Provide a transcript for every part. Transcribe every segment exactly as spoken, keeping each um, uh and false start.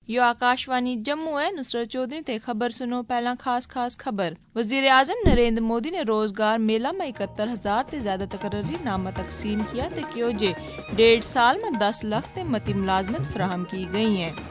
यो आकाशवाणी जम्मू है। नुसरत चौधरी ते खबर सुनो। पहला खास खास खबर। वजीर आजम नरेंद्र मोदी ने रोजगार मेला में इकहत्तर हजार ते ज्यादा तकर्री नामा तकसीम किया ते क्यों जे डेढ़ साल में दस लाख ते मती मुलाजमत फराहम की गई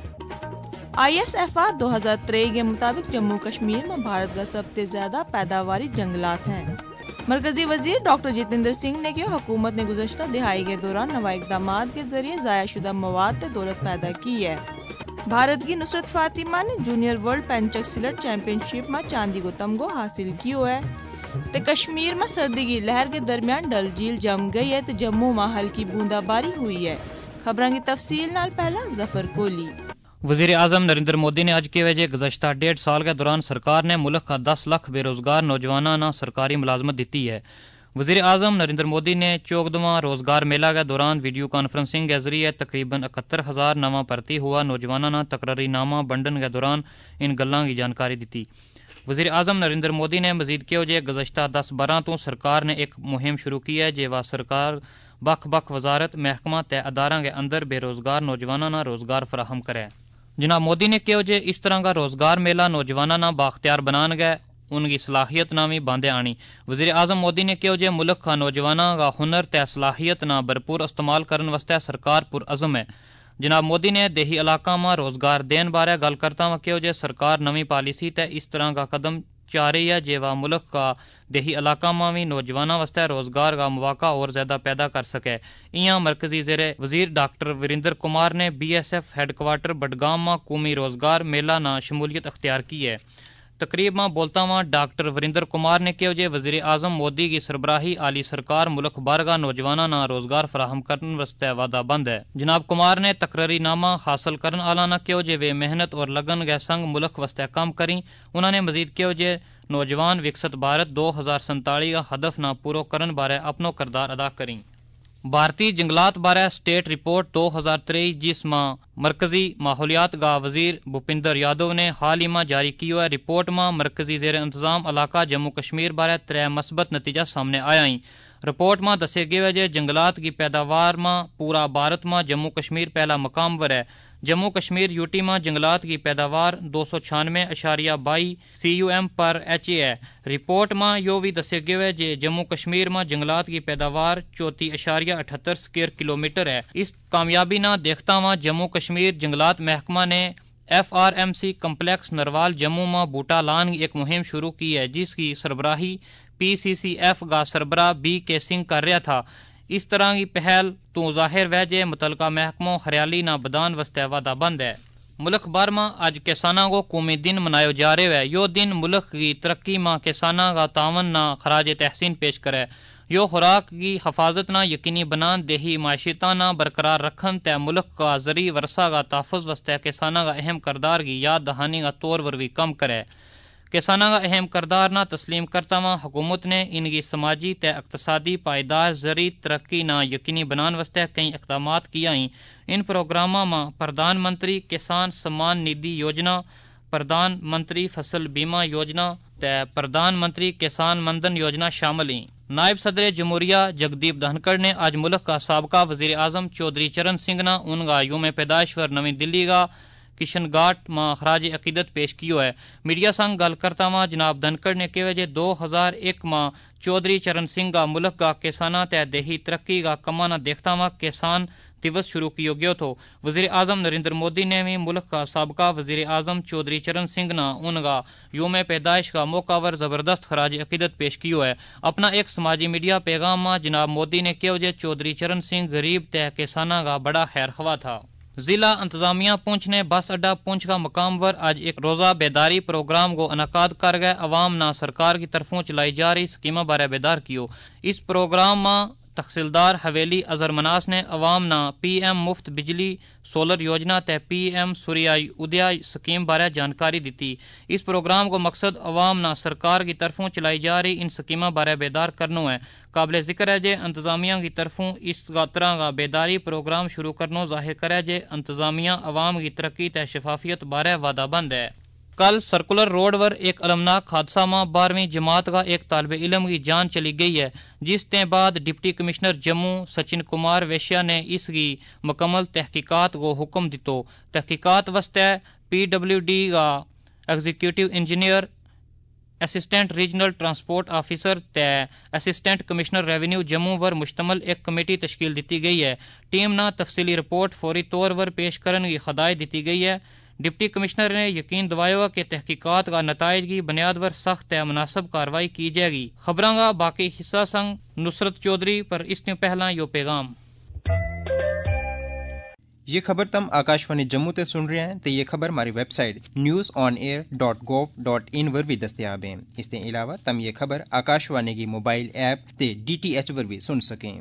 हैं। आई एस एफ आर दो हजार त्रेई के मुताबिक जम्मू कश्मीर में भारत का सबसे ज्यादा पैदावारी जंगलात हैं। मरकजी वजीर डॉक्टर जितेंद्र सिंह ने कहा हुकूमत ने गुज़श्ता दिहाई के दौरान नवा इक़दाम के जरिए ज़ाया शुदा मवाद ते दौलत पैदा की है। भारत की नुसरत फातिमा ने junior world pencak silat championship में चांदी को तमगो हासिल किया है। ते कश्मीर में सर्दी की लहर के दरमियान डल झील जम गई है तो जम्मू में हल्की बूंदाबारी हुई है। खबरों की तफसील नाल पहला जफर कोली। वज़ीर आज़म नरेंद्र मोदी ने आज के वजह गुज़श्ता डेढ़ साल के दौरान सरकार ने मुल्क का दस लाख बेरोजगार नौजवानों ने सरकारी मुलाजमत दी है। वज़ीर आज़म नरेंद्र मोदी ने चौदहवां रोजगार मेला के दौरान वीडियो कॉन्फ्रेंसिंग के जरिए तकरीबन इकहत्तर हजार नवा भर्ती हुआ नौजवानों ने तकरारी नामा बंडन के दौरान इन गल्लां की जानकारी दी। वज़ीर आज़म नरेंद्र मोदी ने मजीद किया जे गुज़श्ता दस बारह तो सरकार ने एक मुहिम शुरू की है जे वह सरकार बख बख वजारत महकमा ते अदारा के अंदर बेरोजगार नौजवानों ने रोजगार फराहम करे। जनाब मोदी ने कहा जे इस तरह का रोजगार मेला नौजवानों ना बाख्तियार बनान गए उनकी सलाहियत ना भी बांधे आनी। वज़ीर आज़म मोदी ने कहा जे मुल्क का नौजवानों का हुनर ते सलाहियत ना भरपूर इस्तेमाल करने वास्ते सरकार पुरअज़म है। जनाब मोदी ने देही इलाका में रोजगार देने बारे गल करता हुआ कहा जे सरकार नवी पॉलिसी ते इस तरह का कदम चाह रही है जे वह मुल्क का देही इलाका में भी नौजवानों वास्ते रोजगार का मौका और ज्यादा पैदा कर सके। इं मरकजी ज़ेर वजीर डॉक्टर वीरेंद्र कुमार ने B S F headquarter Budgam में कौमी रोजगार मेला ना शमूलियत अख्तियार की है। तकरीब में बोलता हुआ डॉक्टर वीरेंद्र कुमार ने कहा जे वज़ीर आज़म मोदी की सरबराही आली सरकार मुल्क भर का नौजवानों ना रोजगार फराहम करने वास्ते वादा बंद है। जनाब कुमार ने तकरारी नामा हासिल करने वाला न कहो जे वे मेहनत और लगन के संग मुल्क वास्ते काम करी। उन्होंने मजीद कहो जे नौजवान विकसित भारत दो हजार संताली का हदफ ना पूरा करने बारे अपनो किरदार अदा करी। भारतीय जंगलात बारे स्टेट रिपोर्ट दो हजार तेईस जिसमें मरकजी माहौलियात का वजीर भूपिंदर यादव ने हाल ही में जारी की है। रिपोर्ट में मरकजी जेर इंतजाम इलाका जम्मू कश्मीर बारे त्रै मस्बत नतीजा सामने आया ही। रिपोर्ट में दसे गए जे जंगलात की पैदावार में पूरा भारत में जम्मू कश्मीर पहला मकाम पर है। जम्मू कश्मीर यूटी में जंगलात की पैदावार दो सौ छियानवे अशारिया बाई सी यू एम पर एच ए है। रिपोर्ट में यो भी दसे गए जे जम्मू कश्मीर में जंगलात की पैदावार चौती अशारिया अठहत्तर स्क्वेयर किलोमीटर है। इस कामयाबी न देखता हुआ जम्मू कश्मीर जंगलात महकमा ने F R M C complex Narwal Jammu में बूटा लान की एक मुहिम शुरू की है जिसकी सरबराही पी सी सी एफ का सरबराह बी के सिंह कर रहा था। इस तरह की पहल तो जाहिर वह जे मुतलका महकमों हरियाली ना बदान वस्ते वादा बंद है। मुल्क भर में आज किसानों को कौमी दिन मनाया जा रहा है। यो दिन मुल्क की तरक्की में किसानों का तावन ना खराज तहसीन पेश करे। यो खुराक की हफाजत ना यकीनी बनान देही माशिता ना बरकरार रखन तय मुल्क का जरी वरसा का तहफ़ुज़ वस्ते किसानों का अहम करदार की याद दहानी का तौर पर भी कम करे। किसानों का अहम करदार ना तस्लीम करता हुआ हुकूमत ने इनकी समाजी ते इक़्तिसादी पायदार जरी तरक्की ना यकीनी बनाने वास्ते कई इक़दाम किया ही। इन प्रोग्रामों में प्रधानमंत्री किसान सम्मान निधि योजना, प्रधानमंत्री फसल बीमा योजना ते प्रधानमंत्री किसान मनधन योजना शामिल हैं। नायब सदर जमहूरिया जगदीप धनखड़ ने आज मुल्क का साबका वज़ीर आज़म चौधरी चरण सिंह ना उनका यूम पैदाइश पर नवी दिल्ली का किशन घाट में खराज अकीदत पेश कियो है। मीडिया संग गल करता हुआ जनाब धनखड़ ने कहा जे दो हजार एक में चौधरी चरण सिंह का मुल्क का किसाना तय देही तरक्की का कमाना देखता हुआ किसान दिवस शुरू किया गया तो वज़ीर आज़म नरेंद्र मोदी ने भी मुल्क का साबका वज़ीर आज़म चौधरी चरण सिंह ना उनका यूम पैदाइश का मौका पर जबरदस्त खराज अकीदत पेश किया है। अपना एक समाजी मीडिया पैगाम में जनाब मोदी ने कहा जे चौधरी चरण सिंह गरीब तय किसाना का बड़ा खैर ख्वाह था। जिला इंतजामिया पुंछ ने बस अड्डा पुंछ का मकाम पर आज एक रोजा बेदारी प्रोग्राम को अनकाद कर गए अवाम ना सरकार की तरफों चलाई जा रही स्कीम बारे बेदार कियो। इस प्रोग्राम में तहसीलदार हवेली अजहर मनास ने अवाम ना पी एम मुफ्त बिजली सोलर योजना ते P M Surya Uday scheme बारे जानकारी दी। इस प्रोग्राम को मकसद अवाम ना सरकार की तरफों चलाई जा रही इन स्कीम बारे बेदार करना है। काबिल जिक्र है जे इंतजामिया की तरफों इस तरह का बेदारी प्रोग्राम शुरू करना जाहिर करे जे इंतजामिया अवाम की तरक्की ते शफाफियत बारे वादा बंद है। کل سرکولر روڈ پر ایک المناک حادثہ میں بارہویں جماعت کا ایک طالب علم کی جان چلی گئی ہے، جس کے بعد ڈپٹی کمشنر جموں سچن کمار ویشیا نے اس کی مکمل تحقیقات کو حکم دیتو۔ تحقیقات واسطے پی ڈبلیو ڈی کا executive engineer, assistant regional transport officer تے اسسٹنٹ کمشنر ریونیو جموں پر مشتمل ایک کمیٹی تشکیل دیتی گئی ہے۔ ٹیم نہ تفصیلی رپورٹ فوری طور پر پیش کرنے کی ہدایت دیتی گئی ہے۔ ڈپٹی کمشنر نے یقین دوایا کہ تحقیقات کا نتائج کی بنیاد پر سخت ہے مناسب کارروائی کی جائے گی۔ خبراں کا باقی حصہ سنگ نصرت چودھری پر اس نے پہلا یو پیغام۔ یہ خبر تم آکاشوانی جموں تے سن رہے ہیں تو یہ خبر ہماری website news on air dot gov dot in پر بھی دستیاب ہے۔ اس کے علاوہ تم یہ خبر آکاشوانی کی موبائل ایپ تے ڈی ٹی ایچ پر بھی سن سکیں۔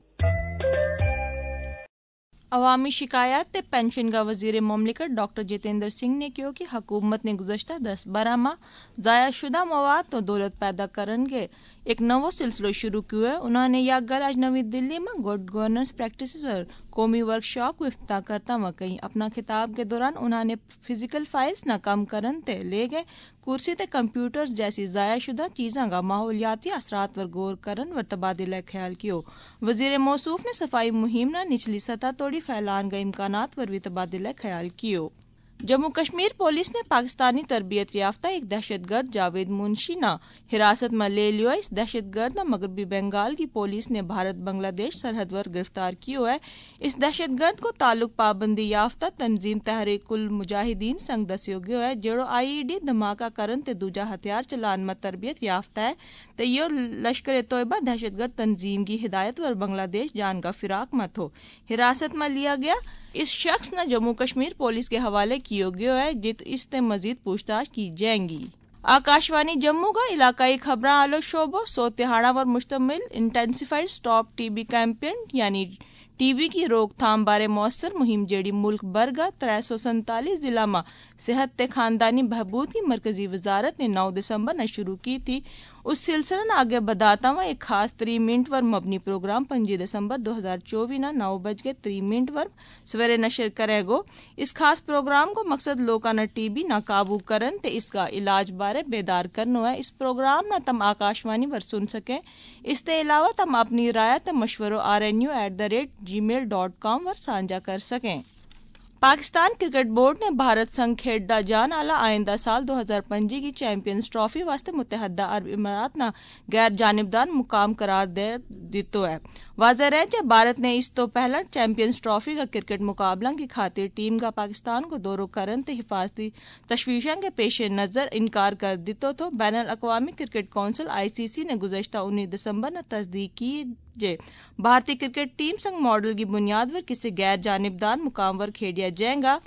عوامی شکایات تے پینشن کا وزیر مملکت ڈاکٹر جتیندر سنگھ نے کہا کہ حکومت نے گزشتہ دس بارہ ماہ ضائع شدہ مواد تو دولت پیدا کرنے کے ایک نو سلسلہ شروع کیا ہے۔ انہوں نے یہ گل آج نوی دلی میں گڈ گورننس پریکٹسز پر قومی ورکشاپ کو افتتاح کرتا ہوا کہیں۔ اپنا خطاب کے دوران انہوں نے فزیکل فائلز نہ کم کرن تے لے گئے کرسی تے کمپیوٹر جیسی ضائع شدہ چیزاں کا ماحولیاتی اثرات پر غور کرن و تبادلہ خیال کیو۔ وزیر موصوف نے صفائی مہم نہ نچلی سطح توڑی پھیلان کے امکانات پر بھی تبادلہ خیال کیو۔ جموں کشمیر پولیس نے پاکستانی تربیت یافتہ ایک دہشت گرد جاوید منشی نہ حراست میں لے لیا۔ اس دہشت گرد نہ مغربی بنگال کی پولیس نے بھارت بنگلہ دیش سرحد پر گرفتار کیا ہے۔ اس دہشت گرد کو تعلق پابندی یافتہ تنظیم تحریک المجاہدین سنگ دسیو گیا ہے، جڑو آئی ای ڈی دھماکہ کرن تے دوجا ہتھیار چلان میں تربیت یافتہ ہے تے یہ لشکر طیبہ دہشت گرد تنظیم کی ہدایت پر بنگلہ دیش جان کا فراق مت ہو حراست میں لیا گیا۔ اس شخص نے جموں کشمیر پولیس کے حوالے کیا گیا ہے، جت اس سے مزید پوچھ تاچھ کی جائے گی۔ آکاشوانی جموں کا علاقائی خبراں آلو شعبوں سو تہاڑا پر مشتمل intensified stop T B campaign یعنی ٹی بی کی روک تھام بارے مؤثر مہم جیڑی ملک برگا تر سو سنتالیس ضلع میں صحت تے خاندانی بہبود کی مرکزی وزارت نے نو دسمبر نے شروع کی تھی۔ اس سلسلے نے آگے بداتا ہوا ایک خاص تری منٹ پر مبنی پروگرام پنجی دسمبر دو ہزار چوبی نہ نو بج کے تری منٹ پر سویرے نشر کرے گو۔ اس خاص پروگرام کو مقصد لوکاں نہ ٹی بی نہ قابو کرن تے اس کا علاج بارے بیدار کرنا ہے۔ اس پروگرام نہ تم آکاشوانی پر سن سکیں۔ اس کے علاوہ تم اپنی رائے تے مشوروں R N U at the rate Gmail dot com پر سانجھا کر سکیں۔ پاکستان کرکٹ بورڈ نے بھارت سنگ کھیڈا جان والا آئندہ سال دو ہزار پنجی کی چیمپئنز ٹرافی واسطے متحدہ عرب امارات نہ غیر جانبدار مقام قرار دے دیتو ہے۔ واضح رہے کہ بھارت نے اس تو پہلا چیمپئنز ٹرافی کا کرکٹ مقابلہ کی خاطر ٹیم کا پاکستان کو دورہ کرن تے حفاظتی تشویشوں کے پیش نظر انکار کر دیتو تو بین الاقوامی کرکٹ کونسل آئی سی سی نے گزشتہ انیس دسمبر نے تصدیق کی جے بھارتی کرکٹ ٹیم سنگ ماڈل کی بنیاد پر کسی غیر جانبدار مقام پر کھیڈیا جائے گا۔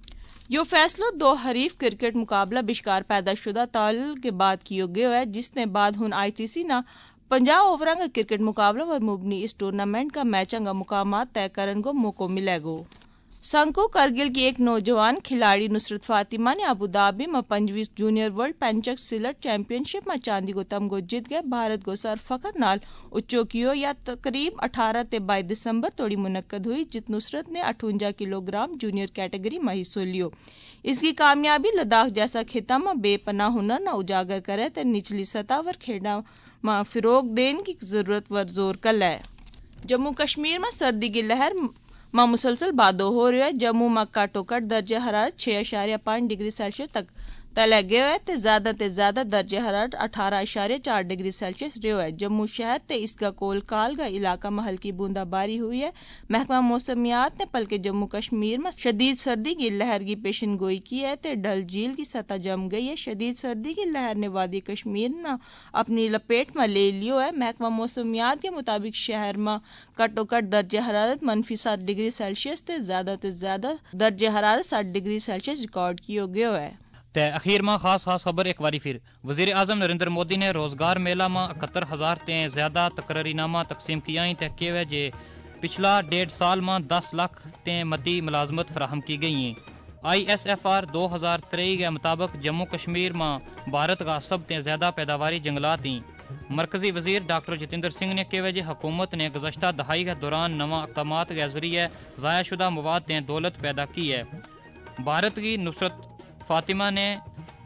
یہ فیصلہ دو حریف کرکٹ مقابلہ بشکار پیدا شدہ تعلق کے بعد کیا گیا ہے، جس نے بعد ہن آئی سی سی نہ پنجاہ اووراں کا کرکٹ مقابلہ پر مبنی اس ٹورنامنٹ کا میچاں کا مقامات طے کرنے کو موقع ملے گا۔ سنکو کرگل کی ایک نوجوان کھلاڑی نصرت فاطمہ نے ابوظہبی میں پنجویں junior world pencak silat championship میں چاندی کو تمغہ جیت گئے۔ بھارت کو سر فخر نال اچو کیو یا تقریب اٹھارہ تے بائیس دسمبر توڑی منعقد ہوئی، جت نصرت نے اٹھونجا کلو گرام جونیئر کیٹیگری میں حصہ لیو۔ اس کی کامیابی لداخ جیسا خطہ میں بے پناہ ہنر نہ اجاگر کرے تے نچلی سطح پر کھیڈا میں فروغ دین کی ضرورت پر زور کل ہے۔ جموں کشمیر میں سردی کی لہر میں مسلسل بادو ہو رہی ہے۔ جموں میں کٹو کٹ درجہ حرارت چھ اشاریہ پانچ ڈگری سیلسیس تک تلے گئے ہے تے زیادہ تے زیادہ درجہ حرارت اٹھارہ اشاریہ چار ڈگری سیلسیس رہو ہے۔ جموں شہر تے اس کا کول کال کا علاقہ میں ہلکی بوندا باری ہوئی ہے۔ محکمہ موسمیات نے بلکہ جموں کشمیر میں شدید سردی کی لہر کی پیشن گوئی کی ہے تے ڈل جھیل کی سطح جم گئی ہے۔ شدید سردی کی لہر نے وادی کشمیر نہ اپنی لپیٹ میں لے لیو ہے۔ محکمہ موسمیات کے مطابق شہر میں کٹو کٹ درجہ حرارت منفی سات ڈگری سیلسیس تے زیادہ تے زیادہ درجہ حرارت ساٹھ ڈگری سیلسیس ریکارڈ کیا گیا ہے۔ تے اخیر میں خاص خاص خبر ایک باری پھر وزیر اعظم نریندر مودی نے روزگار میلہ میں اکہتر ہزار تے زیادہ تقرری نامہ تقسیم کیا تے کہ وجہ پچھلا ڈیڑھ سال میں دس لاکھ تے مدی ملازمت فراہم کی گئی ہیں۔ آئی ایس ایف آر دو ہزار تریئی کے مطابق جموں کشمیر میں بھارت کا سب تے زیادہ پیداواری جنگلات ہیں۔ مرکزی وزیر ڈاکٹر جتیندر سنگھ نے کہ وجہ حکومت نے گزشتہ دہائی کے دوران نواں اقدامات کے ذریعے ضائع شدہ مواد تے دولت پیدا کی ہے۔ بھارت کی نصرت فاطمہ نے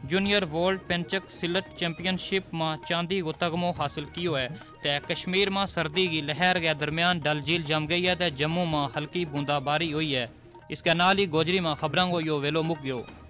junior world pencak silat championship मां चांदी को तगमो हासिल कियो है ते कश्मीर मां सर्दी की लहर के दरमियान डल झील जम गई है ते जम्मू मां हल्की बूंदाबारी हुई है। इसके नाल ही गोजरी मां खबरों को यो वेलो मुक गयो।